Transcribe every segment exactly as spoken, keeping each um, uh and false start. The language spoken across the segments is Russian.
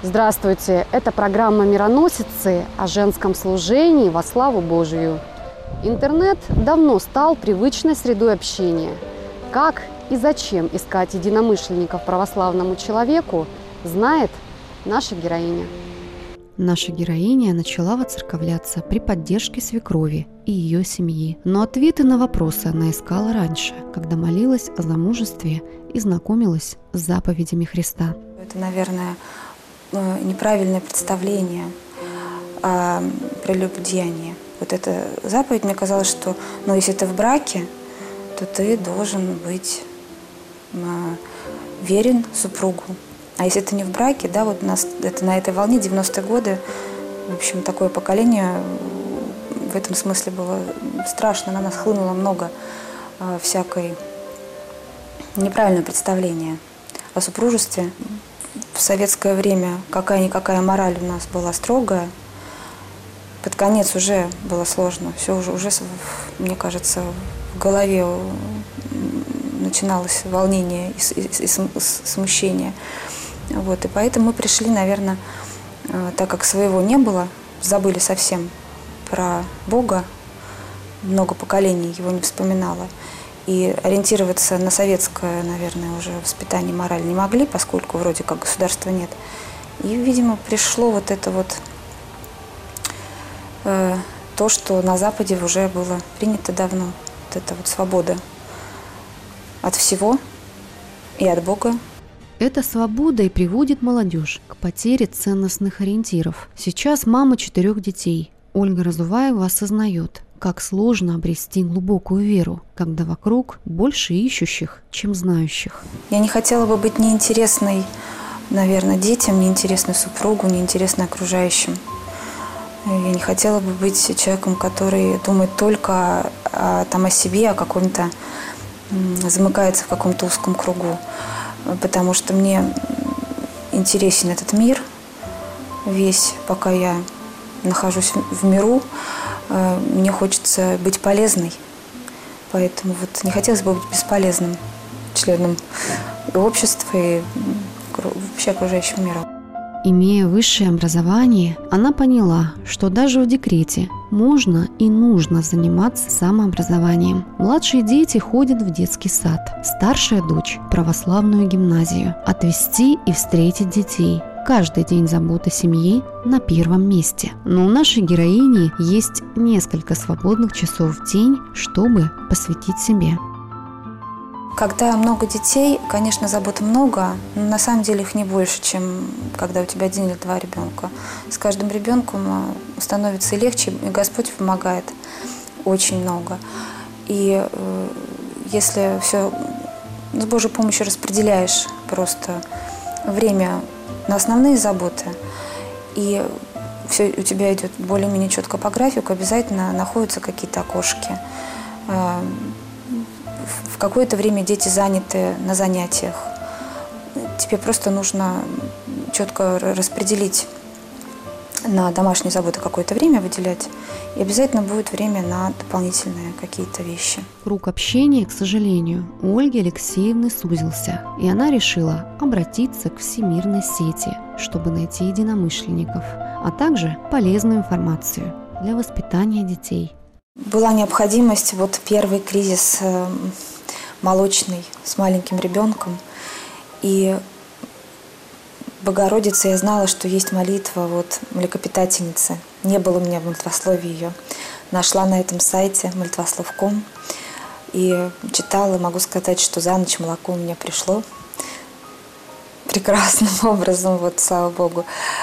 Здравствуйте! Это программа «Мироносицы» о женском служении во славу Божию. Интернет давно стал привычной средой общения. Как и зачем искать единомышленников православному человеку, знает наша героиня. Наша героиня начала воцерковляться при поддержке свекрови и ее семьи. Но ответы на вопросы она искала раньше, когда молилась о замужестве и знакомилась с заповедями Христа. Это, наверное, неправильное представление о прелюбодеянии. Вот эта заповедь, мне казалось, что ну, если ты в браке, то ты должен быть верен супругу. А если ты не в браке, да, вот у нас это на этой волне девяностые годы, в общем, такое поколение в этом смысле было страшно. На нас хлынуло много э, всякой неправильного представления о супружестве. В советское время какая-никакая мораль у нас была строгая. Под конец уже было сложно. Все уже, уже, мне кажется, в голове начиналось волнение и, и, и смущение. Вот, и поэтому мы пришли, наверное, так как своего не было, забыли совсем про Бога, много поколений его не вспоминало. И ориентироваться на советское, наверное, уже воспитание, мораль не могли, поскольку вроде как государства нет. И, видимо, пришло вот это вот э, то, что на Западе уже было принято давно. Вот эта вот свобода от всего и от Бога. Эта свобода и приводит молодежь к потере ценностных ориентиров. Сейчас мама четырех детей. Ольга Разуваева осознает, как сложно обрести глубокую веру, когда вокруг больше ищущих, чем знающих. Я не хотела бы быть неинтересной, наверное, детям, неинтересной супругу, неинтересной окружающим. Я не хотела бы быть человеком, который думает только о, там, о себе, о каком-то, замыкается в каком-то узком кругу. Потому что мне интересен этот мир весь, пока я нахожусь в миру. Мне хочется быть полезной, поэтому вот не хотелось бы быть бесполезным членом общества и вообще окружающего мира. Имея высшее образование, она поняла, что даже в декрете можно и нужно заниматься самообразованием. Младшие дети ходят в детский сад, старшая дочь – в православную гимназию. Отвезти и встретить детей. Каждый день забота семьи на первом месте. Но у нашей героини есть несколько свободных часов в день, чтобы посвятить себе. Когда много детей, конечно, забот много, но на самом деле их не больше, чем когда у тебя один или два ребенка. С каждым ребенком становится легче, и Господь помогает очень много. И э, если все с Божьей помощью распределяешь просто время на основные заботы, и все у тебя идет более-менее четко по графику, обязательно находятся какие-то окошки. В какое-то время дети заняты на занятиях. Тебе просто нужно четко распределить на домашние заботы какое-то время выделять, и обязательно будет время на дополнительные какие-то вещи. Круг общения, к сожалению, у Ольги Алексеевны сузился, и она решила обратиться к всемирной сети, чтобы найти единомышленников, а также полезную информацию для воспитания детей. Была необходимость, вот первый кризис молочный с маленьким ребенком, и Богородица, я знала, что есть молитва вот, млекопитательницы. Не было у меня в молитвословии ее. Нашла на этом сайте молитвослов точка ком и читала. Могу сказать, что за ночь молоко у меня пришло прекрасным образом, вот, слава Богу.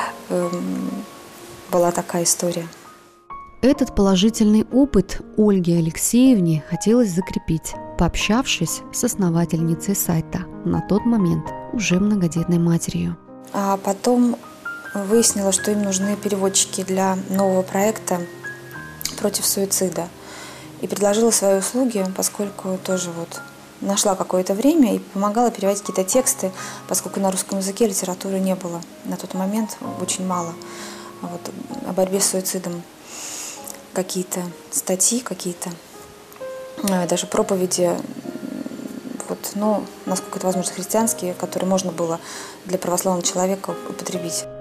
Была такая история. Этот положительный опыт Ольге Алексеевне хотелось закрепить, пообщавшись с основательницей сайта, на тот момент уже многодетной матерью. А потом выяснила, что им нужны переводчики для нового проекта против суицида. И предложила свои услуги, поскольку тоже вот нашла какое-то время и помогала переводить какие-то тексты, поскольку на русском языке литературы не было на тот момент, очень мало. Вот, о борьбе с суицидом. Какие-то статьи, какие-то даже проповеди, вот, ну, насколько это возможно, христианские, которые можно было для православного человека употребить.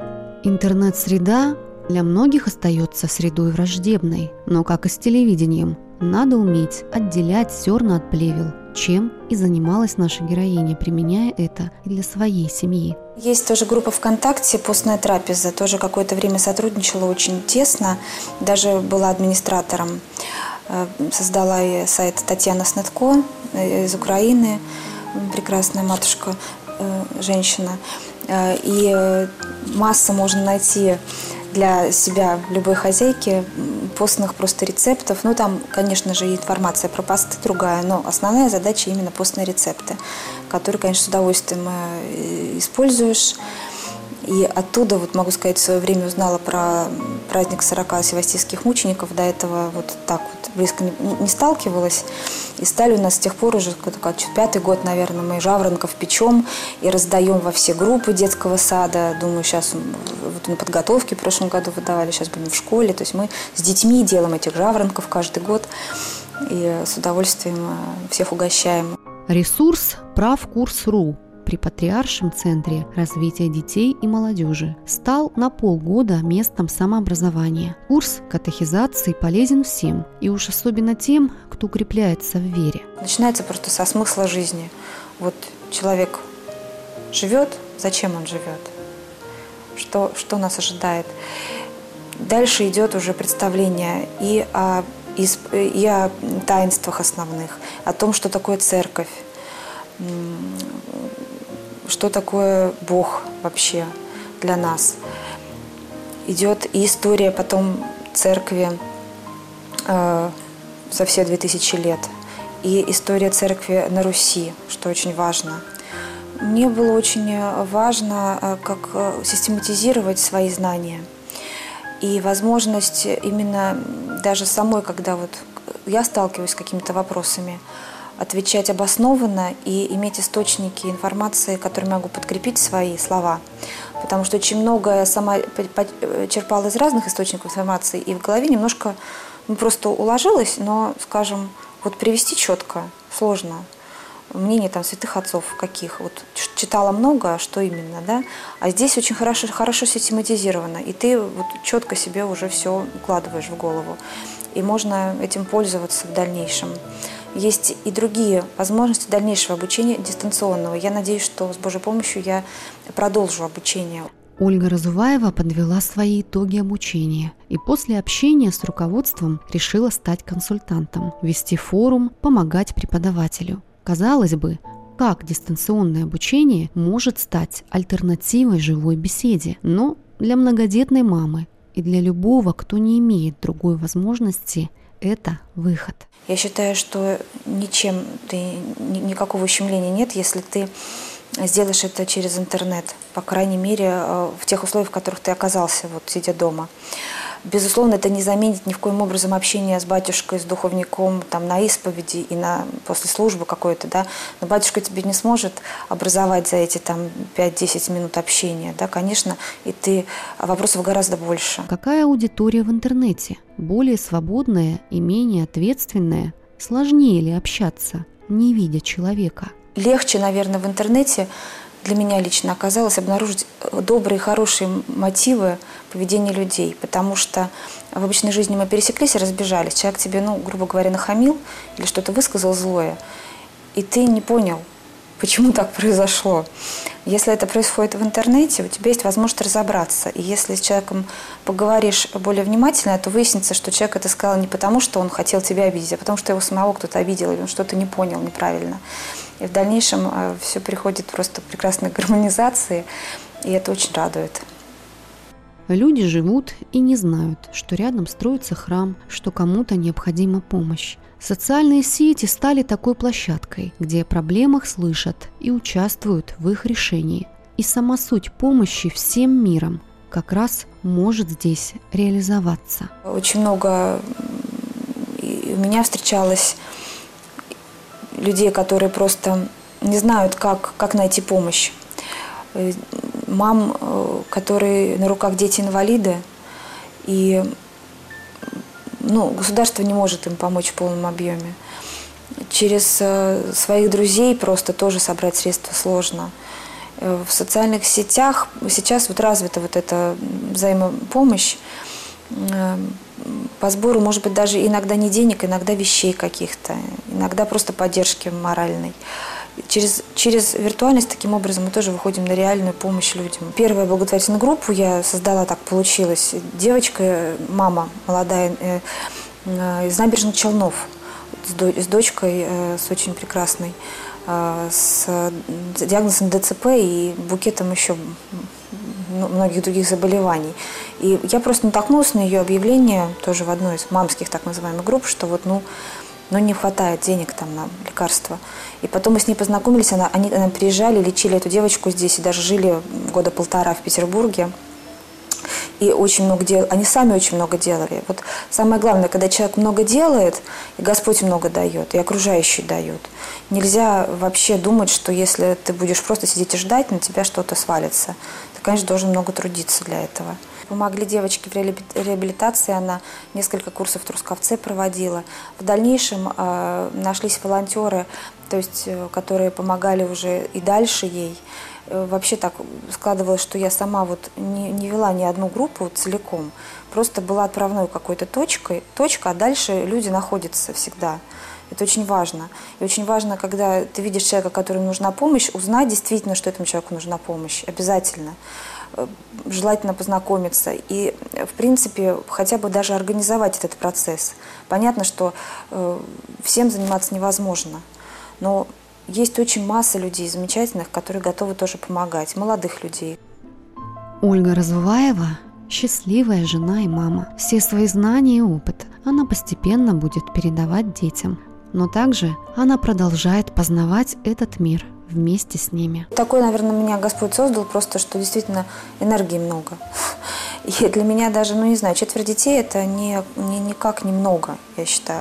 Интернет-среда для многих остается средой враждебной, но, как и с телевидением, надо уметь отделять зерна от плевел, чем и занималась наша героиня, применяя это и для своей семьи. Есть тоже группа ВКонтакте «Постная трапеза», тоже какое-то время сотрудничала очень тесно, даже была администратором. Создала и сайт Татьяна Снетко из Украины, прекрасная матушка, женщина. И масса можно найти для себя, любой хозяйки, постных просто рецептов. Ну, там, конечно же, и информация про посты другая, но основная задача именно постные рецепты, которые, конечно, с удовольствием используешь. И оттуда, вот могу сказать, в свое время узнала про праздник сорока севастийских мучеников. До этого вот так вот близко не, не сталкивалась. И стали у нас с тех пор уже, как пятый год, наверное, мы жаворонков печем и раздаем во все группы детского сада. Думаю, сейчас вот на подготовке в прошлом году выдавали, сейчас будем в школе. То есть мы с детьми делаем этих жаворонков каждый год и с удовольствием всех угощаем. Ресурс правкурс.ру при Патриаршем центре развития детей и молодежи стал на полгода местом самообразования. Курс катехизации полезен всем, и уж особенно тем, кто укрепляется в вере. Начинается просто со смысла жизни. Вот человек живет, зачем он живет? Что, что нас ожидает? Дальше идет уже представление и о, и о таинствах основных, о том, что такое церковь, что такое Бог вообще для нас. Идет и история потом церкви э, за все две тысячи лет, и история церкви на Руси, что очень важно. Мне было очень важно, как систематизировать свои знания. И возможность именно даже самой, когда вот я сталкиваюсь с какими-то вопросами, отвечать обоснованно и иметь источники информации, которые могу подкрепить свои слова. Потому что очень много я сама черпала из разных источников информации, и в голове немножко ну, просто уложилась, но, скажем, вот привести четко сложно. Мнение там святых отцов каких. Вот читала много, что именно, да? А здесь очень хорошо, хорошо систематизировано, и ты вот четко себе уже все укладываешь в голову. И можно этим пользоваться в дальнейшем. Есть и другие возможности дальнейшего обучения дистанционного. Я надеюсь, что с Божьей помощью я продолжу обучение. Ольга Разуваева подвела свои итоги обучения и после общения с руководством решила стать консультантом, вести форум, помогать преподавателю. Казалось бы, как дистанционное обучение может стать альтернативой живой беседе, но для многодетной мамы и для любого, кто не имеет другой возможности, это выход. Я считаю, что ничем ты, никакого ущемления нет, если ты сделаешь это через интернет, по крайней мере, в тех условиях, в которых ты оказался, вот, сидя дома. Безусловно, это не заменит ни в коем образом общение с батюшкой, с духовником там, на исповеди и на, после службы какой-то, да. Но батюшка тебе не сможет образовать за эти там, пять-десять минут общения, да, конечно, и ты вопросов гораздо больше. Какая аудитория в интернете? Более свободная и менее ответственная? Сложнее ли общаться, не видя человека? Легче, наверное, в интернете для меня лично оказалось обнаружить добрые, хорошие мотивы поведения людей, потому что в обычной жизни мы пересеклись и разбежались. Человек тебе, ну, грубо говоря, нахамил или что-то высказал злое, и ты не понял, почему так произошло. Если это происходит в интернете, у тебя есть возможность разобраться. И если с человеком поговоришь более внимательно, то выяснится, что человек это сказал не потому, что он хотел тебя обидеть, а потому что его самого кто-то обидел, или он что-то не понял неправильно. И в дальнейшем все приходит просто к прекрасной гармонизации, и это очень радует. Люди живут и не знают, что рядом строится храм, что кому-то необходима помощь. Социальные сети стали такой площадкой, где о проблемах слышат и участвуют в их решении. И сама суть помощи всем миром как раз может здесь реализоваться. Очень много у меня встречалось людей, которые просто не знают, как, как найти помощь. Мам, которые на руках дети-инвалиды, и ну, государство не может им помочь в полном объеме. Через своих друзей просто тоже собрать средства сложно. В социальных сетях сейчас вот развита вот эта взаимопомощь по сбору, может быть, даже иногда не денег, иногда вещей каких-то, иногда просто поддержки моральной. Через, через виртуальность таким образом мы тоже выходим на реальную помощь людям. Первую благотворительную группу я создала, так получилось. Девочка, мама молодая, э, э, из Набережных Челнов, с, до, с дочкой, э, с очень прекрасной, э, с диагнозом дэ цэ пэ и букетом еще многих других заболеваний. И я просто натолкнулась на ее объявление, тоже в одной из мамских так называемых групп, что вот, ну, но не хватает денег там на лекарства. И потом мы с ней познакомились, она, они, они приезжали, лечили эту девочку здесь и даже жили года полтора в Петербурге. И очень много дел, они сами очень много делали. Вот самое главное, когда человек много делает, и Господь много дает, и окружающие дают. Нельзя вообще думать, что если ты будешь просто сидеть и ждать, на тебя что-то свалится. Ты, конечно, должен много трудиться для этого. Помогли девочке в реабилитации, она несколько курсов в Трускавце проводила. В дальнейшем э, нашлись волонтеры, то есть, э, которые помогали уже и дальше ей. Э, вообще так складывалось, что я сама вот не, не вела ни одну группу целиком, просто была отправной какой-то точкой, точка, а дальше люди находятся всегда. Это очень важно. И очень важно, когда ты видишь человека, которому нужна помощь, узнать действительно, что этому человеку нужна помощь. Обязательно. Желательно познакомиться и, в принципе, хотя бы даже организовать этот процесс. Понятно, что э, всем заниматься невозможно, но есть очень масса людей замечательных, которые готовы тоже помогать, молодых людей. Ольга Разуваева – счастливая жена и мама. Все свои знания и опыт она постепенно будет передавать детям. Но также она продолжает познавать этот мир вместе с ними. Такой, наверное, меня Господь создал просто, что действительно энергии много. И для меня даже, ну не знаю, четверо детей – это не, не, никак немного, я считаю.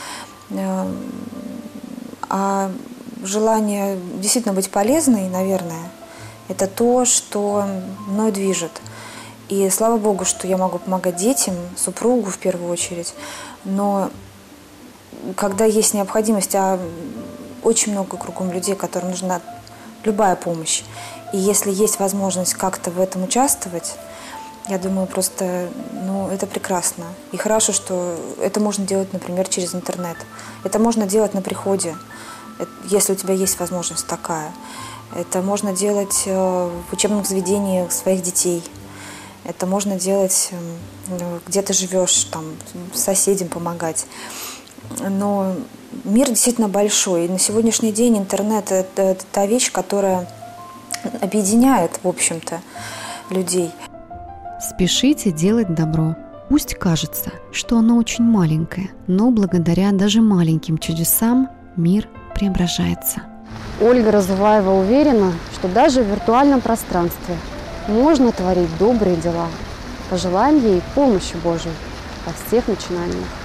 А желание действительно быть полезной, наверное, это то, что мной движет. И слава Богу, что я могу помогать детям, супругу в первую очередь. Но когда есть необходимость, а очень много кругом людей, которым нужна любая помощь. И если есть возможность как-то в этом участвовать, я думаю, просто, ну, это прекрасно. И хорошо, что это можно делать, например, через интернет. Это можно делать на приходе, если у тебя есть возможность такая. Это можно делать в учебном заведении своих детей. Это можно делать, где ты живешь, там, соседям помогать. Но мир действительно большой. И на сегодняшний день интернет – это, это та вещь, которая объединяет, в общем-то, людей. Спешите делать добро. Пусть кажется, что оно очень маленькое, но благодаря даже маленьким чудесам мир преображается. Ольга Разуваева уверена, что даже в виртуальном пространстве можно творить добрые дела. Пожелаем ей помощи Божией во всех начинаниях.